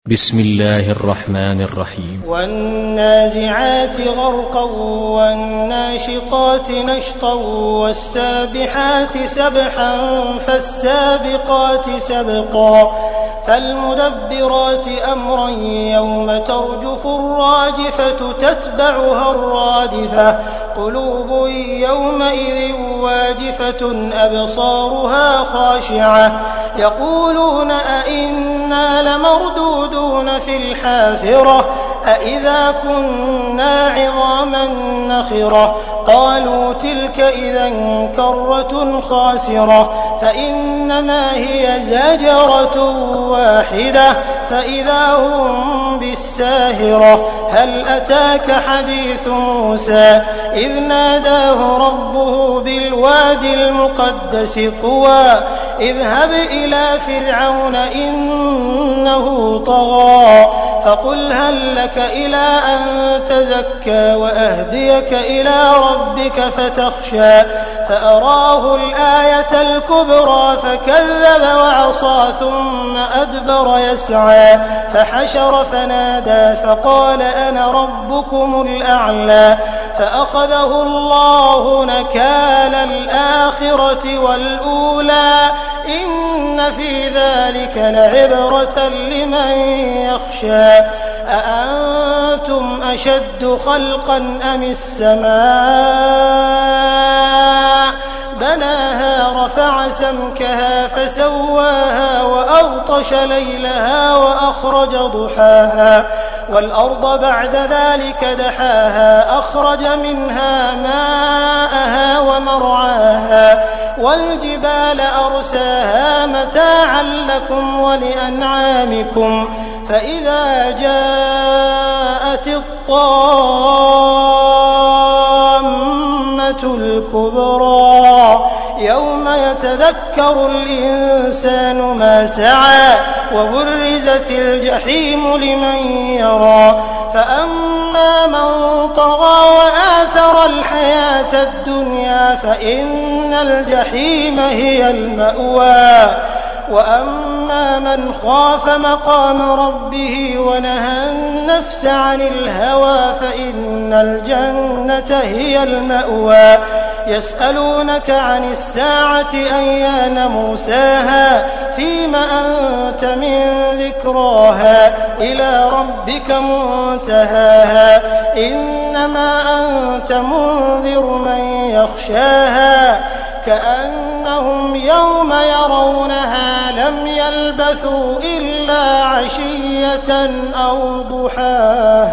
بسم الله الرحمن الرحيم والنازعات غرقا والناشطات نشطا والسابحات سبحا فالسابقات سبقا فالمدبرات أمرا يوم ترجف الراجفة تتبعها الرادفة قلوب يومئذ واجفة أبصارها خاشعة يقولون أئنا لمردودون في الحافرة أئذا كنا عظاما نخرة قالوا تلك إذا كرة خاسرة فإنما هي زجرة واحدة فإذا هم بالساهرة هل أتاك حديث موسى إذ ناداه ربه بالوادي المقدس طوى اذهب إلى فرعون إنه طغى فقل هل لك إلى أن تزكى وأهديك إلى ربك فتخشى فأراه الآية الكبرى فكذب وعصى ثم أدبر يسعى فحشر فنادى فقال أنا ربكم الأعلى فأخذه الله نكال الآخرة والأولى إن في ذلك لعبرة لمن يخشى أأنتم أشد خلقا أم السماء بناها رفع سمكها فسواها وأغطش ليلها وأخرج ضحاها والأرض بعد ذلك دحاها أخرج منها ماءها ومرعاها والجبال أرساها متاعا لكم ولأنعامكم فإذا جاءت الطامة الكبرى يوم يتذكر الإنسان ما سعى وبرزت الجحيم لمن يرى فأما من طغى وآثر الحياة الدنيا فإن الجحيم هي المأوى وأما من خاف مقام ربه ونهى النفس عن الهوى فإن الجنة هي المأوى يسألونك عن الساعة أيان مرساها فيم أنت من ذكراها إلى ربك منتهاها إنما أنت منذر من يخشاها كأنهم يوم يرونها لم يلبثوا إلا عشية أو ضحاها.